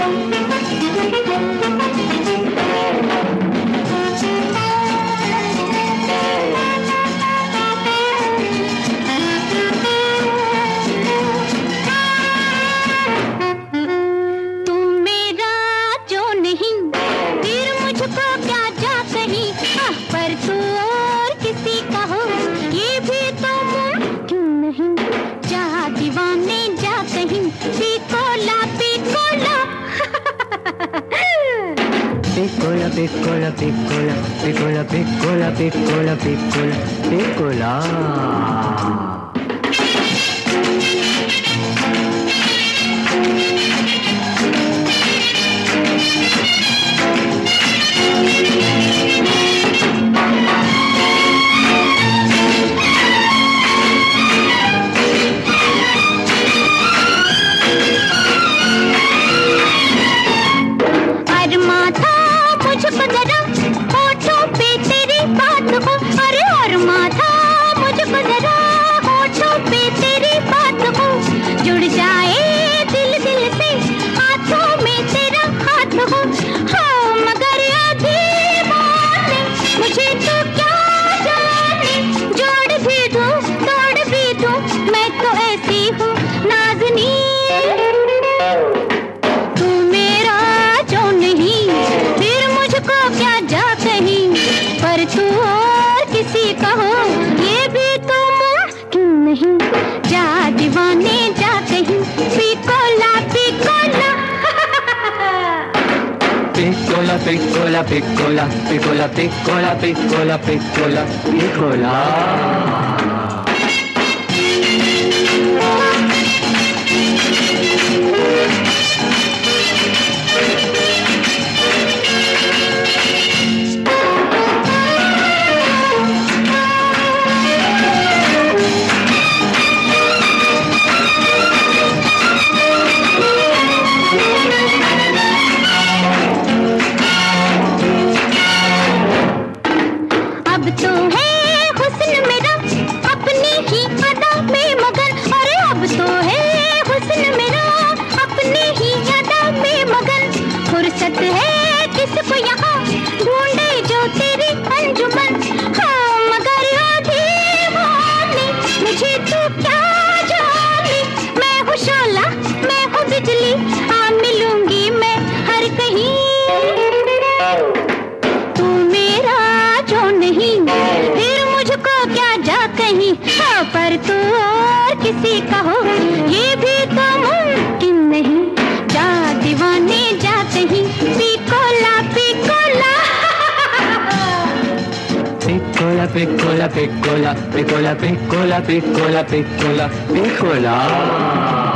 Piccola, piccola, piccola, piccola, piccola, piccola, piccola, piccola. Piccola, piccola, piccola, piccola, piccola, piccola, piccola. पर तू और किसी का हो ये भी तो मुमकिन नहीं। जा दीवाने जा कहीं, पिकोला पिकोला Piccola, piccola, piccola, piccola, piccola, piccola, piccola, piccola.